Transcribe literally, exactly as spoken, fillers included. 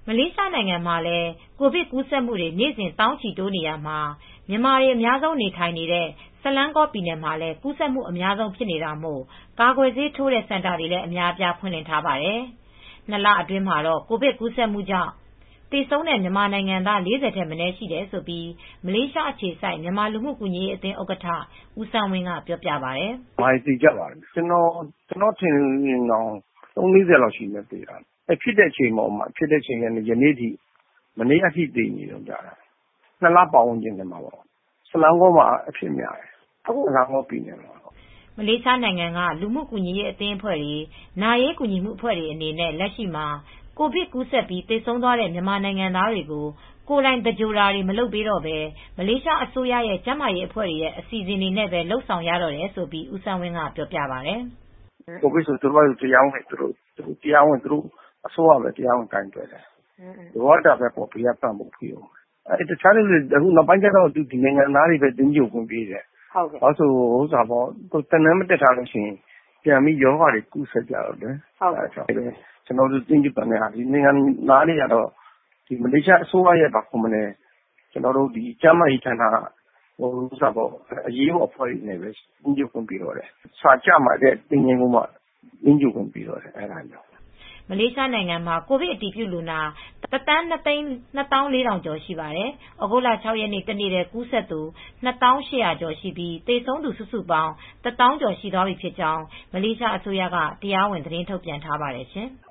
မလေးရှားနိုင်ငံမှာလည်းကိုဗစ်ကူးစက်မှုတွေနေ့စဉ်သောင်းချီတိုးနေရမှာမြန်မာတွေအများဆုံးနေထိုင်နေတဲ့ဆလန်းကောပြည်နယ်မှာလည်းကူးစက်မှုအများဆုံးဖြစ်နေတာမို့ကာကွယ်ဆေးထိုးတဲ့စင်တာတွေလည်းအများအပြားဖွင့်လှစ်ထားပါတယ်။နှစ်လအတွင်းမှာတော့ကိုဗစ်ကူးစက်မှုကြောင့်သေဆုံးတဲ့မြန်မာနိုင်ငံသား ၄၀ ထက်မနည်းရှိတယ်လို့မလေးရှားအခြေစိုက်မြန်မာလူမှုကူညီရေးအသင်းဥက္ကဋ္ဌဦးစန်းဝင်းကပြောပြပါတယ်။“မိုင်းသေကြပါတယ်။ကျနော်ထင်ရင်တောင်သုံးလေးဆယ်လောက်ရှိမယ်သေတာ။ဖြစ်တဲ့အချိန်ဖြစ်တဲ့အချိန်ကနေယနေ့ထိမနေ့ကအထိသေနေတုန်းကြားတာ။နှစ်လပတ်ဝန်းကျင်ထဲမှာပေါ့။ဆလန်းကောမှာအဖြစ်များတယ်။အခုဆလန်းကောပြည်နယ်မှာ။မလေးရှားနိုင်ငံကလူမှုကူညီရေးအသင်းအဖွဲ့တွေနာရေးကူညီမှုအဖွဲ့တွေအနေနဲ့လက်ရှိမှာကိုဗစ်ကူးစက်ပြီးသေဆုံးသွားတဲ့မြန်မာနိုင်ငံသားတွေကိုကိုယ်တိုင်သဂြိုလ်တာတွေမလုပ်ပေးတော့ပဲမလေးရှားအစိုးရရဲ့ကျန်းမာရေးအဖွဲ့တွေရဲ့အစီအစဉ်တွေနဲ့ပဲလုပ်ဆောင်ရတော့တယ်လို့ဦးစန်းဝင်းကပြောပြပါတယ်။ကိုဗစ်ဆိုသူတို့တရားဝင်သူတို့တရားဝင်သူတို့အစိုးရပဲတရားဝင်ကိုင်တွယ်တယ်။လိုအပ်တာပဲပေါ့ဘေးကပံ့ပိုးပေးဦး။အဲတခြားတွေအခုနောက်ပိုင်းကျတော့ဒီနိုင်ငံသားတွေပဲတင်းကြပ်ခွင့်ပေးတယ်။ဟုတ်ကဲ့။ဘာလို့ဆိုဥစ္စာပေါ့တနမ်းမတက်ထားလို့ရှိရင်ပြန်ပြီးရောဂါတွေကူးစက်ကြတော့တယ်။ဟုတ်ကဲ့။ကျနော်တို့တင်းကြပ်တဲ့ဟာဒီနိုင်ငံသားတွေကတော့ဒီမလေးရှားအစိုးရရဲ့ဘာခေါ်မလဲကျနော်တို့ဒီကျန်းမာရေးဌာနဟိုဥစ္စာပေါ့အရေးပေါ်အဖွဲ့တွေနဲ့ပဲတင်းကြပ်ခွင့်ပေးတော့တယ်။စာကြမှာတဲ့တင်းငင်းကုန်မှတင်းကြပ်ခွင့်ပေးတော့တယ်အဲဒါမျိုးမလေးရှားနိုင်ငံမှာကိုဗစ်အတည်ပြုလူနာတသန်းနှစ်သိန်းနှစ်သောင်းလေးထောင်ကျော်ရှိပါတယ်။ဩဂုတ်လ ခြောက် ရက်နေ့တနေ့တည်းကူးစက်သူနှစ်သောင်းရှစ်ရာကျော်ရှိပြီးသေဆုံးသူစုစုပေါင်းတသောင်းကျော်ရှိသွားပြီဖြစ်ကြောင်းမလေးရှားအစိုးရကတရားဝင်သတင်းထုတ်ပြန်ထားပါတယ်ရှင်။